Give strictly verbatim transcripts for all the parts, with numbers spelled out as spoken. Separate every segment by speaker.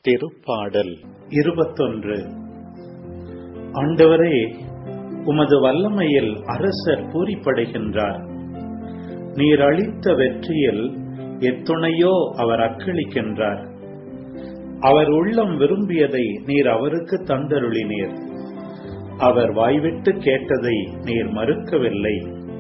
Speaker 1: திருப்பாடல் இருபத்தொன்று. ஆண்டவரே, உமது வல்லமையில் அரசர் பூரிப்படைகின்றார். நீர் அளித்த வெற்றியில் எத்துணையோ அவர் அக்களிக்கின்றார். அவர் உள்ளம் விரும்பியதை நீர் அவருக்கு தந்தருளினீர். அவர் வாய்விட்டு கேட்டதை நீர் மறுக்கவில்லை.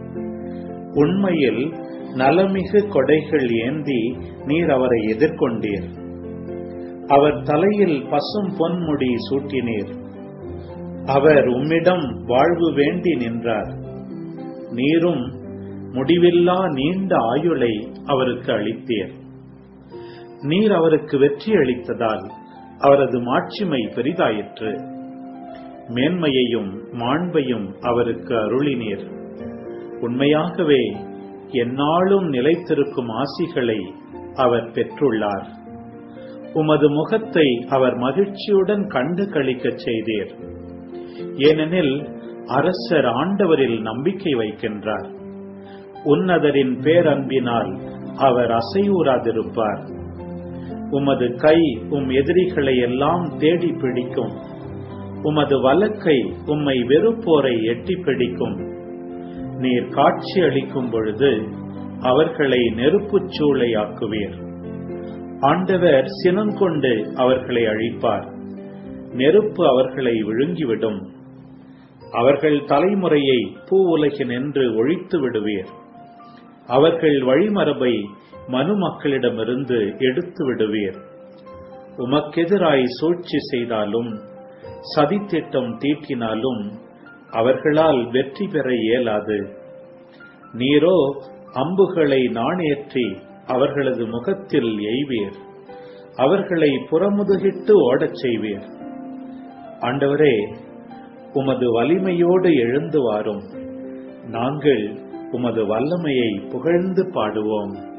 Speaker 1: உண்மையில் நலமிகு கொடைகள் ஏந்தி நீர் அவரை எதிர்கொண்டீர். அவர் தலையில் பசும் பொன்முடி சூட்டினீர். அவர் உம்மிடம் வாழ்வு வேண்டி நின்றார். நீரும் முடிவில்லா நீண்ட ஆயுளை அவருக்கு அளித்தீர். நீர் அவருக்கு வெற்றி அளித்ததால் அவரது மாட்சிமை பெரிதாயிற்று. மேன்மையையும் மாண்பையும் அவருக்கு அருளினீர். உண்மையாகவே எந்நாளும் நிலைத்திருக்கும் ஆசிகளை அவர் பெற்றுள்ளார். உமது முகத்தை அவர் மகிழ்ச்சியுடன் கண்டு களிக்கச் செய்தீர். ஏனெனில் அரசர் ஆண்டவரில் நம்பிக்கை வைக்கின்றார். உன்னதரின் பேரன்பினால் அவர் அசையூறாதிருப்பார். உமது கை உம் எதிரிகளை எல்லாம் தேடி பிடிக்கும். உமது வலக்கை உம்மை வெறுப்போரை எட்டி பிடிக்கும். நீர் காட்சி அளிக்கும் பொழுது அவர்களை நெருப்புச் சூளையாக்குவீர். ஆண்டவர் சினங்கொண்டு அவர்களை அழிப்பார். நெருப்பு அவர்களை விழுங்கிவிடும். அவர்கள் தலைமுறையை பூ உலகினின்று ஒழித்து விடுவீர். அவர்கள் வழிமரபை மனு மக்களிடமிருந்து எடுத்து விடுவீர். உமக்கெதிராய் சூழ்ச்சி செய்தாலும் சதித்திட்டம் தீட்டினாலும் அவர்களால் வெற்றி பெற இயலாது. நீரோ அம்புகளை நாணேற்றி அவர்களது முகத்தில் எய்வீர். அவர்களை புறமுதுகிட்டு ஓடச் செய்வீர். ஆண்டவரே, உமது வலிமையோடு எழுந்து வாரும். நாங்கள் உமது வல்லமையை புகழ்ந்து பாடுவோம்.